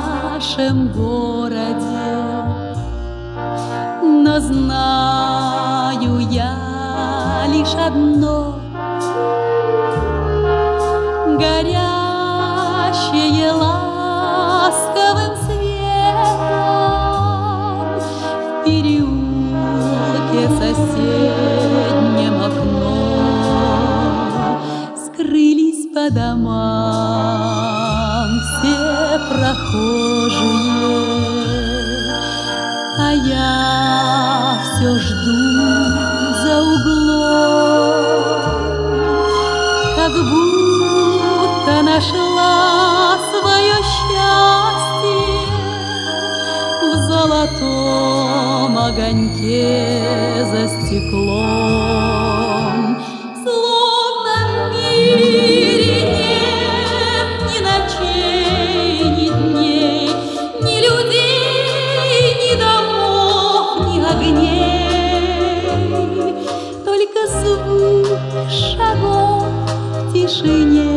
нашем городе, но знаю я лишь одно: горящее ласковым светом в переулке соседнем окно скрылись по домам все прохожие, а я все жду за углом, как будто нашла свое счастье в золотом огоньке за стеклом. Словно в мире нет ни ночей, ни дней, ни людей, ни домов, ни огней, только звук шагов в тишине,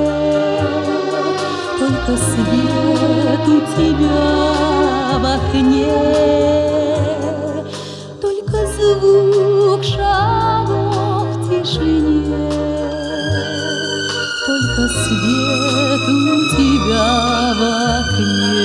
только свет у тебя в окне, только звук шагов в тишине, только свет у тебя в окне.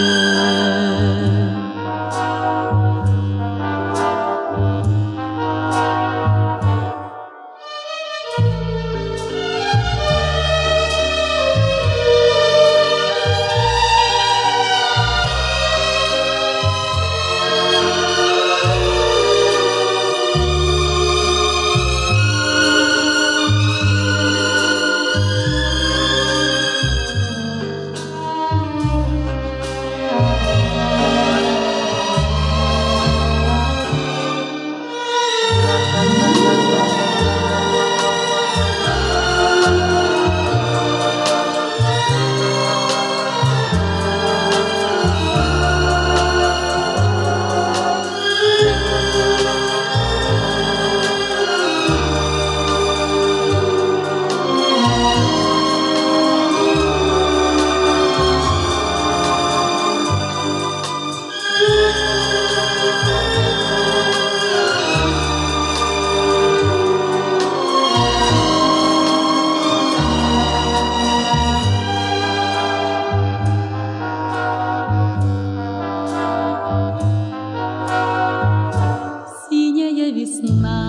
Весна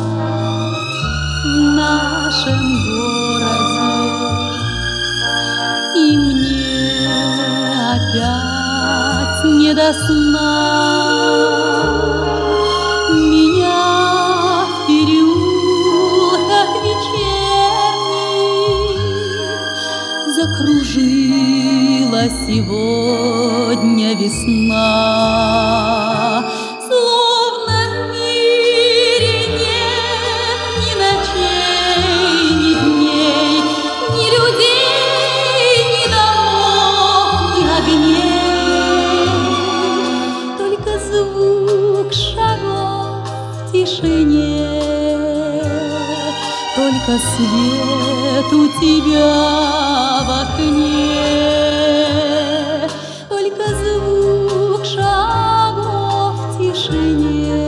в нашем городе, и мне опять не до сна. Меня в переулках вечерних закружила сегодня весна. Только свет у тебя в окне, только звук шагов в тишине,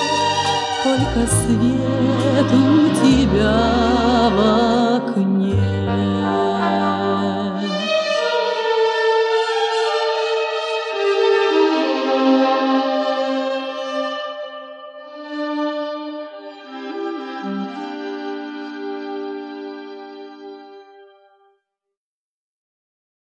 только свет у тебя в окне.